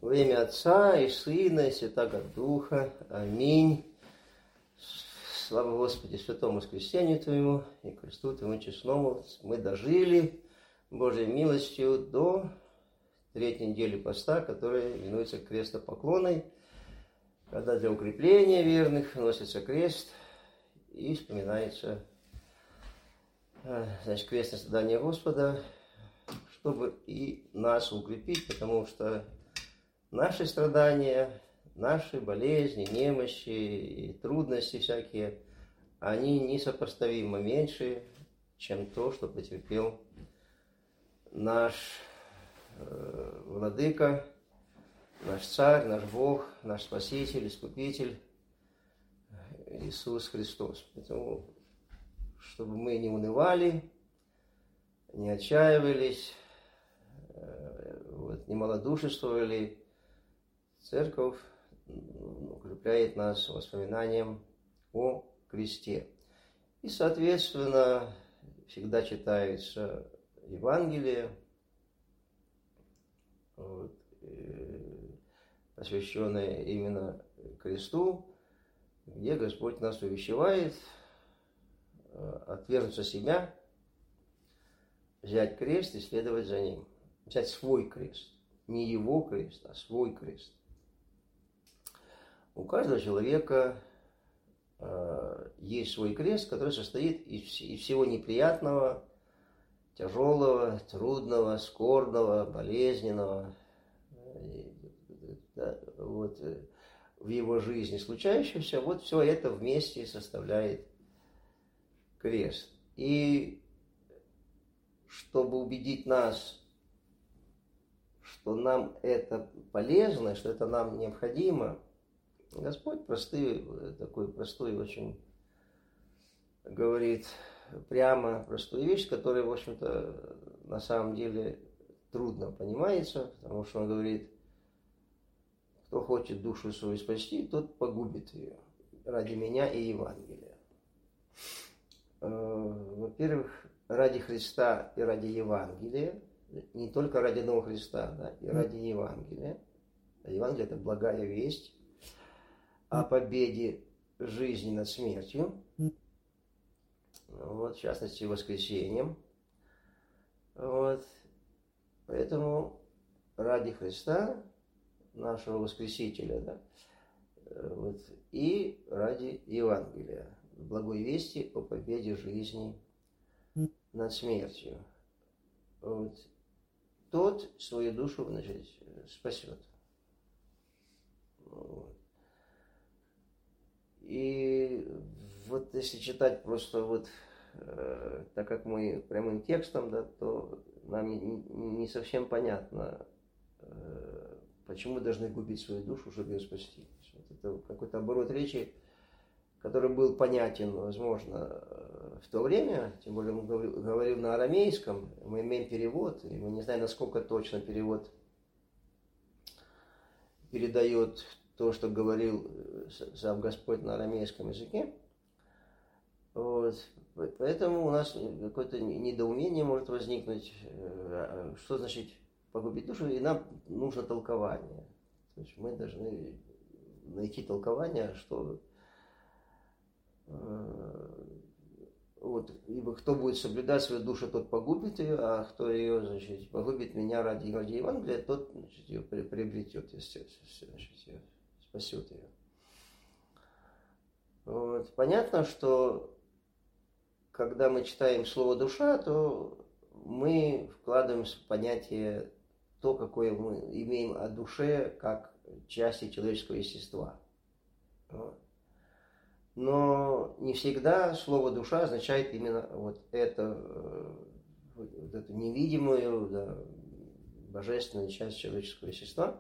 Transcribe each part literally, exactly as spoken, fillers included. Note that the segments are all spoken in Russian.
Во имя Отца и Сына и Святаго Духа. Аминь. Слава Господи, святому воскресению Твоему и кресту Твоему честному. Мы дожили Божьей милостью до третьей недели поста, которая именуется крестопоклоной, когда для укрепления верных носится крест и вспоминается, значит, крестное страдание Господа, чтобы и нас укрепить, потому что наши страдания, наши болезни, немощи и трудности всякие, они несопоставимо меньше, чем то, что потерпел наш э, Владыка, наш Царь, наш Бог, наш Спаситель, Искупитель Иисус Христос. Поэтому, чтобы мы не унывали, не отчаивались, э, вот, не малодушествовали, Церковь укрепляет нас воспоминанием о кресте. И, соответственно, всегда читается Евангелие, вот, посвященное именно кресту, где Господь нас увещевает отвергнуться себя, взять крест и следовать за ним. Взять свой крест. Не его крест, а свой крест. У каждого человека э, есть свой крест, который состоит из, из всего неприятного, тяжелого, трудного, скорбного, болезненного, э, да, вот, э, в его жизни случающегося. Вот все это вместе составляет крест. И чтобы убедить нас, что нам это полезно, что это нам необходимо, Господь простой, такой простой очень говорит прямо простую вещь, которая, в общем-то, на самом деле трудно понимается, потому что он говорит: кто хочет душу свою спасти, тот погубит ее ради меня и Евангелия. Во-первых, ради Христа и ради Евангелия, не только ради одного Христа, да, и ради Евангелия. А Евангелие – это благая весть о победе жизни над смертью, вот, в частности, воскресением. Вот. Поэтому ради Христа, нашего Воскресителя, да, вот, и ради Евангелия, благой вести о победе жизни над смертью. Вот. Тот свою душу, значит, спасет. Вот. И вот если читать просто вот, э, так как мы прямым текстом, да, то нам не, не совсем понятно, э, почему должны губить свою душу, чтобы ее спасти. Вот это какой-то оборот речи, который был понятен, возможно, в то время, тем более он говорил на арамейском, мы имеем перевод, и мы не знаем, насколько точно перевод передает то, что говорил сам Господь на арамейском языке. Вот. Поэтому у нас какое-то недоумение может возникнуть, что значит погубить душу, и нам нужно толкование. То есть мы должны найти толкование, что вот, ибо кто будет соблюдать свою душу, тот погубит ее, а кто ее, значит, погубит меня ради, ради Евангелия, тот, значит, ее приобретет, естественно, значит, ее спасет ее. Вот. Понятно, что когда мы читаем слово «душа», то мы вкладываем в понятие то, какое мы имеем о душе, как части человеческого естества. Вот. Но не всегда слово «душа» означает именно вот, это, вот эту невидимую, да, божественную часть человеческого естества,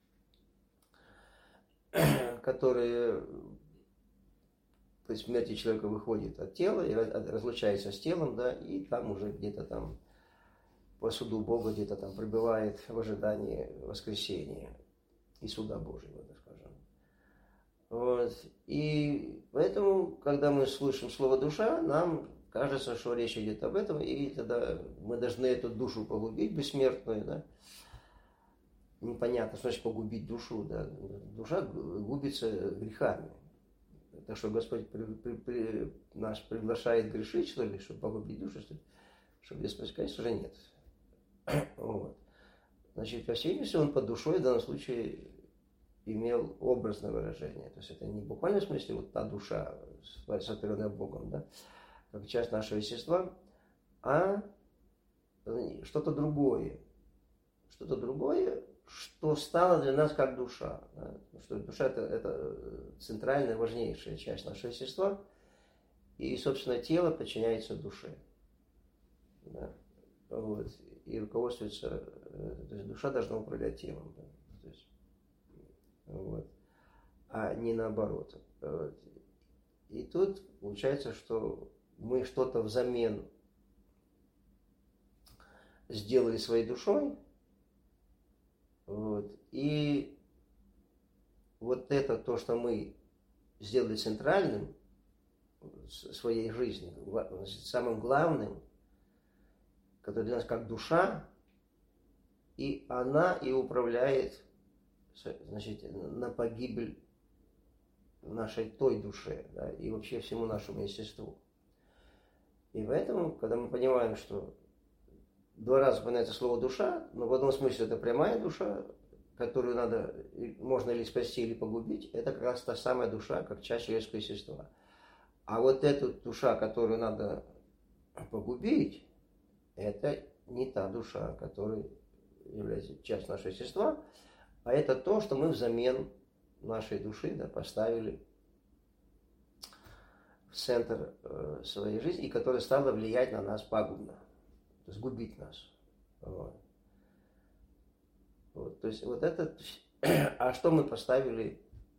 которая при смерти человека выходит от тела и разлучается с телом, да, и там уже где-то там по суду Бога где-то там пребывает в ожидании воскресения и суда Божьего, так скажем. Вот. И поэтому, когда мы слышим слово «душа», нам кажется, что речь идет об этом, и тогда мы должны эту душу погубить, бессмертную, да, непонятно, что значит погубить душу. Да? Душа губится грехами. Так что Господь при, при, при, нас приглашает грешить, что ли, чтобы погубить душу, что ли? Чтобы ее спасти? Конечно же, нет. Вот. Значит, по всей видимости, он под душой в данном случае имел образное выражение. То есть это не в буквальном смысле вот та душа, сотворенная Богом, да, как часть нашего естества, а что-то другое. Что-то другое, что стало для нас как душа. Да? Что душа это, это центральная, важнейшая часть нашего естества. И, собственно, тело подчиняется душе. Да? Вот. И руководствуется, то есть душа должна управлять телом. Да? То есть, вот. А не наоборот. Вот. И тут получается, что мы что-то взамен сделали своей душой. Вот. И вот это то, что мы сделали центральным в своей жизни, значит, самым главным, который для нас как душа, и она и управляет, значит, на погибель нашей той душе, да, и вообще всему нашему естеству. И поэтому, когда мы понимаем, что два раза упоминается слово душа, но в одном смысле это прямая душа, которую надо, можно или спасти, или погубить, это как раз та самая душа, как часть человеческого естества. А вот эту душа, которую надо погубить, это не та душа, которая является частью нашего естества, а это то, что мы взамен нашей души, да, поставили в центр э, своей жизни, и которая стала влиять на нас пагубно, то есть губить нас. Вот. Вот, то есть вот это, а что мы поставили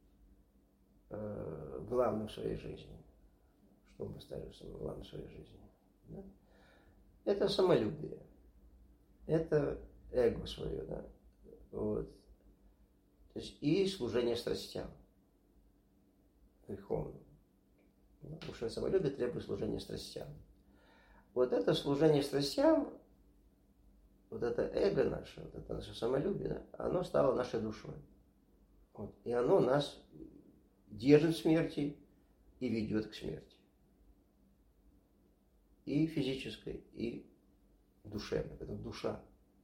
э, главным в своей жизни? Что мы поставили главным в своей жизни? Да? Это самолюбие, это эго свое, да. Вот. То есть и служение страстям греховным. Потому что самолюбие требует служения страстям. Вот это служение страстям, вот это эго наше, вот это наше самолюбие, да, оно стало нашей душой. Вот. И оно нас держит в смерти и ведет к смерти. И физической, и душевной. Это душа.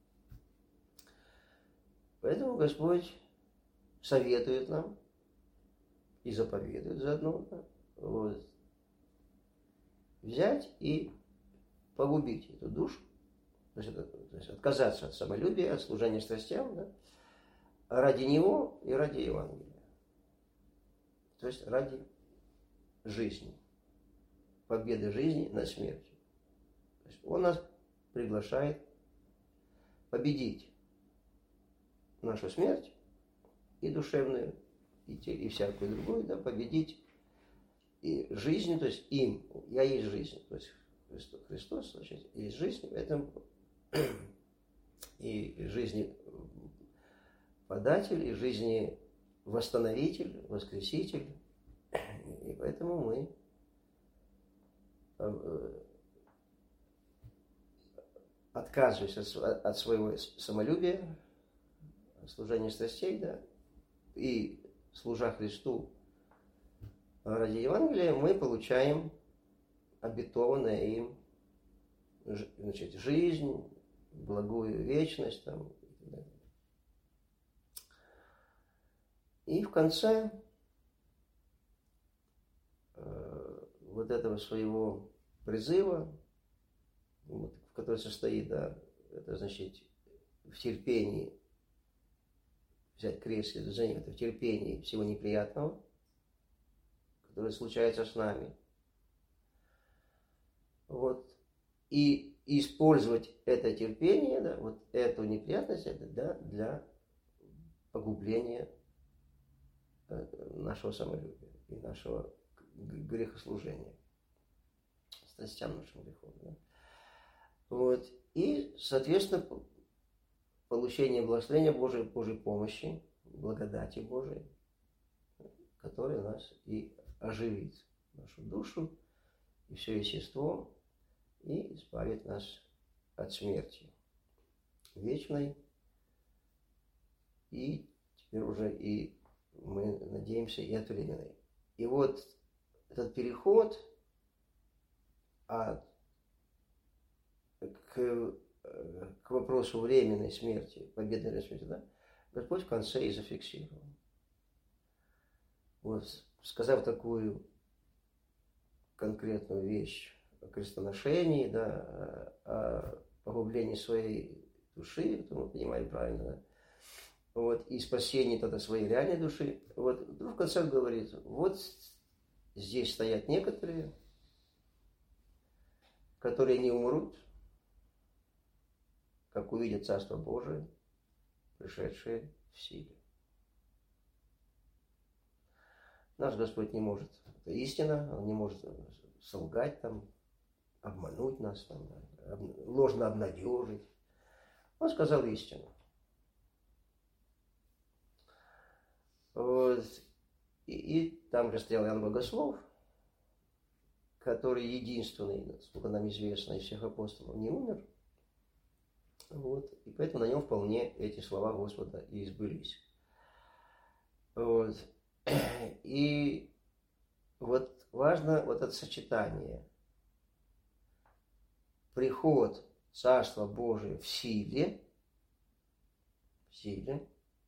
Поэтому Господь советует нам и заповедует заодно, да, вот, взять и погубить эту душу, то есть, то есть отказаться от самолюбия, от служения страстям, да, ради Него и ради Евангелия. То есть ради жизни, победы жизни над смертью. То есть Он нас приглашает победить нашу смерть и душевную, и, те, и всякую другую, да, победить и жизнь, то есть им, я есть жизнь, то есть Христос, Христос значит, есть жизнь, поэтому и жизни податель, и жизни восстановитель, воскреситель, и поэтому мы отказываемся от, от своего самолюбия, служения страстей, да, и служа Христу ради Евангелия, мы получаем обетованное им, значит, жизнь, благую вечность там, и так далее. И в конце э, вот этого своего призыва, вот, в котором состоит, да, это значит в терпении взять крест и за ним, это в терпении всего неприятного, которое случается с нами. Вот. И использовать это терпение, да, вот эту неприятность, это, да, для погубления нашего самолюбия и нашего грехослужения, страстям нашим грехом. Да. Вот. И, соответственно, получение благословения Божией, Божьей помощи, благодати Божией, которая нас и оживит, нашу душу и все естество, и избавит нас от смерти вечной и теперь уже и мы надеемся и от временной. И вот этот переход от, к, к вопросу временной смерти, победной смерти, да, Господь в конце и зафиксировал. Вот, сказав такую конкретную вещь о крестоношении, да, о погублении своей души, это мы понимаем правильно, да, вот, и спасении тогда своей реальной души, вот, вдруг в конце говорит, вот здесь стоят некоторые, которые не умрут, как увидят Царство Божие, пришедшее в силе. Наш Господь не может, это истина, Он не может солгать там, обмануть нас, там, ложно обнадежить. Он сказал истину. Вот. И, и там же стоял Иоанн Богослов, который единственный, насколько нам известно, из всех апостолов не умер. Вот. И поэтому на нем вполне эти слова Господа и сбылись. Вот. И вот важно вот это сочетание. Приход Царства Божия в силе, в силе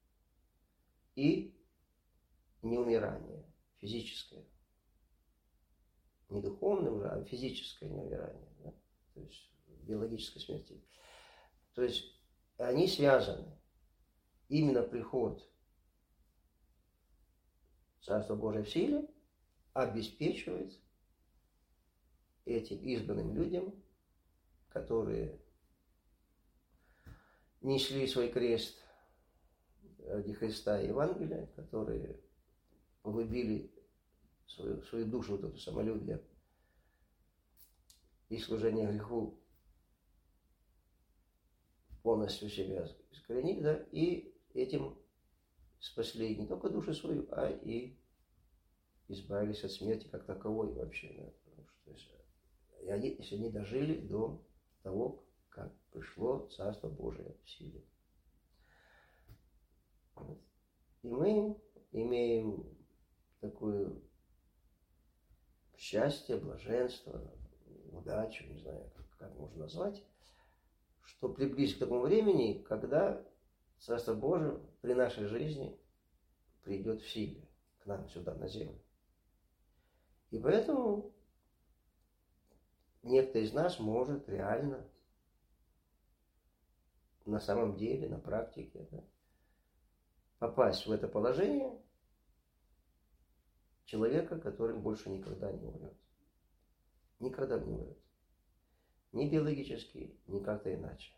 и неумирание физическое. Не духовное уже, а физическое неумирание. Да? То есть биологической смерти. То есть они связаны. Именно приход Царства Божия в силе обеспечивает этим избранным людям, которые несли свой крест ради Христа и Евангелия, которые погубили свою, свою душу, вот эту самолюбие и служение греху, полностью себя искоренили, да, и этим спасли не только душу свою, а и избавились от смерти как таковой вообще. Да, потому что, если, и они, если они дожили до того, как пришло Царство Божие в силе. Вот. И мы имеем такое счастье, блаженство, удачу, не знаю, как, как можно назвать, что приблизить к такому времени, когда Царство Божие при нашей жизни придет в силе к нам сюда, на землю. И поэтому некто из нас может реально, на самом деле, на практике, да, попасть в это положение человека, который больше никогда не умрет. Никогда не умрет. Ни биологически, ни как-то иначе.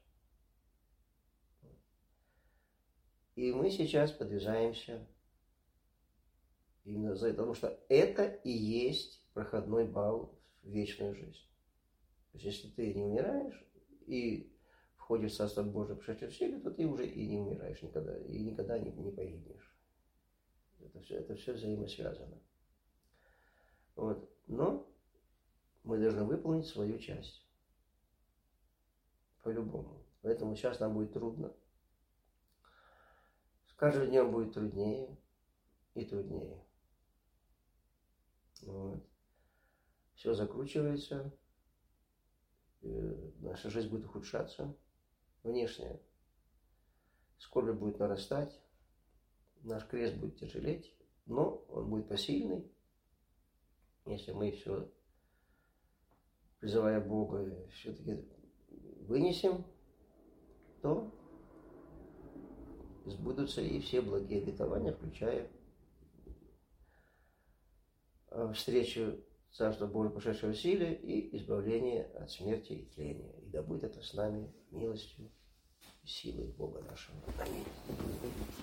И мы сейчас подвижаемся именно за это, потому что это и есть проходной балл в вечную жизнь. То есть, если ты не умираешь и входишь в Царство Божие, пришедшее в силе, то ты уже и не умираешь никогда, и никогда не, не погибнешь. Это все, это все взаимосвязано. Вот. Но мы должны выполнить свою часть. По-любому. Поэтому сейчас нам будет трудно. С каждым днем будет труднее и труднее. Вот. Все закручивается. Наша жизнь будет ухудшаться. Внешне. Скорбь будет нарастать. Наш крест будет тяжелеть. Но он будет посильный. Если мы все, призывая Бога, все-таки вынесем, то сбудутся и все благие обетования, включая встречу Царства Божьего, пошедшего в силе, и избавление от смерти и тления. И да будет это с нами милостью и силой Бога нашего. Аминь.